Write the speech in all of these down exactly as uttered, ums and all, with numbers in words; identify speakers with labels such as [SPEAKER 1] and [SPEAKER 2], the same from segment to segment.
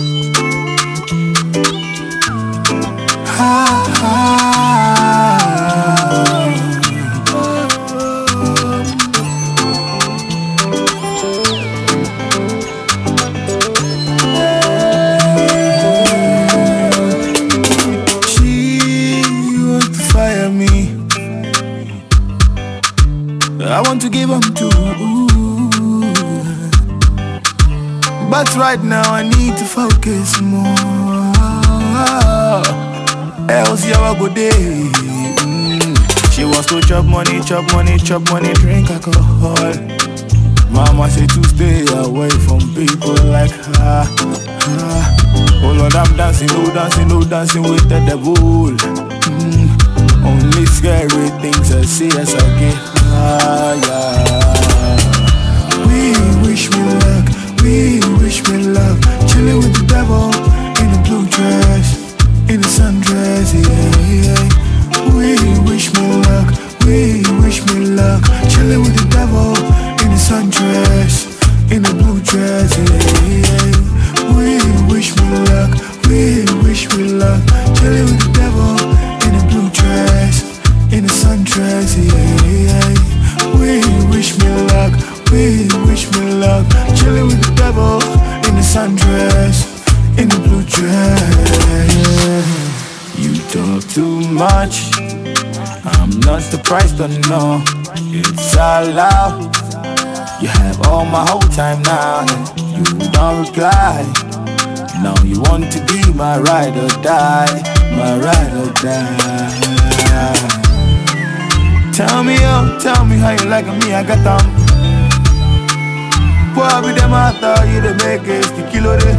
[SPEAKER 1] I want to give them to, but right now I need to focus more. Else you a good day. Mm. She wants to chop money, chop money, chop money, drink alcohol. Mama say to stay away from people like her. Oh Lord, I'm dancing, no dancing, no dancing with the devil. Mm. Only scary things I see as I get higher. We wish me luck, we wish me luck. Chilling with the devil in a blue dress, in a sundress, yeah, yeah. We wish me luck, we wish me luck. Chilling with the devil in a sundress, in a blue dress, yeah, yeah. We wish me luck, we wish me luck. Chilling with the devil in a blue dress, in a sundress, yeah, yeah. We wish me luck, we wish me luck. Chilling with the devil in a sundress, in a blue dress, yeah. You talk too much, I'm not surprised to know it's allowed. You have all my whole time now, and you don't reply. Now you want to be my ride or die, my ride or die. Tell me, oh, tell me how you like me, I got them. Boy, with them I thought you the make it, the kilo day.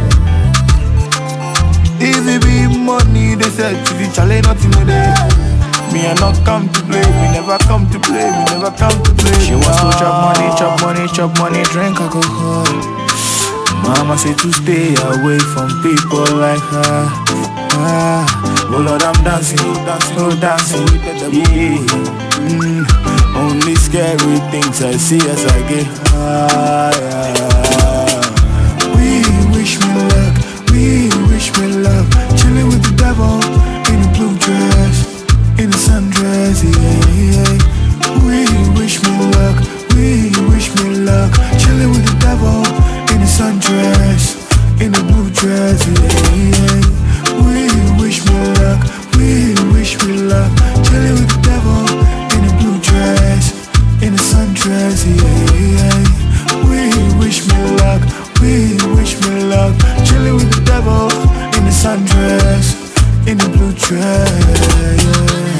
[SPEAKER 1] If it be money, they said, if you challenge nothing today. Me I not come to play, me never come to play, me never come to play. She wants to chop money, chop money, chop money, drink alcohol. Mama say to stay away from people like her. Ah, oh Lord, I'm dancing, dancing, oh dancing with the devil. Yeah. Mm, only scary things I see as I get higher. We wish me luck, we wish me luck. Chilling with the devil in a blue dress, in a sundress, yeah, yeah. We wish me luck, we wish me luck. Chilling with the devil in a sundress, in a blue dress, yeah, yeah. We wish me luck, we wish me luck. Chilling with the devil in a blue dress, in a sundress, yeah, yeah. We wish me luck, we wish me luck. Chilling with the devil in a sundress, in a blue dress, yeah.